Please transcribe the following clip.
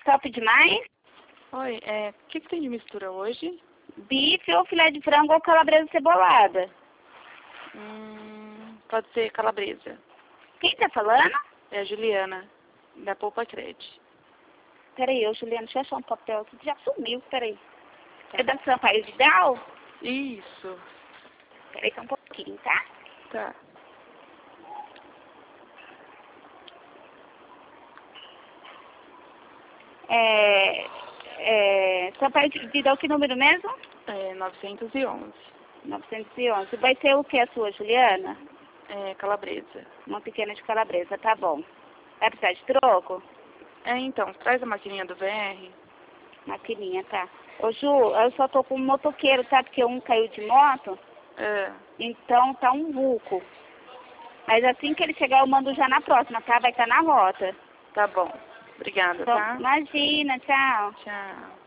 Top demais? Oi, o que tem de mistura hoje? Bife ou filé de frango ou calabresa cebolada? Pode ser calabresa. Quem tá falando? É a Juliana, da Poupa Cred. Peraí, Juliana, deixa eu achar um papel aqui que já sumiu, peraí. Tá. É da Sampaio Vidal? Isso. Peraí só um pouquinho, tá? Tá. Sampaio Vidal, que número mesmo? 911. 911. Vai ser o que a sua, Juliana? Calabresa. Uma pequena de calabresa, tá bom. Vai precisar de troco? Então, traz a maquininha do VR. Maquininha, tá. Ô, Ju, eu só tô com um motoqueiro, tá? Porque um caiu de moto, então tá um vulco. Mas assim que ele chegar, eu mando já na próxima, tá? Vai estar na rota. Tá bom. Obrigada, Então, tá? imagina, tchau. Tchau.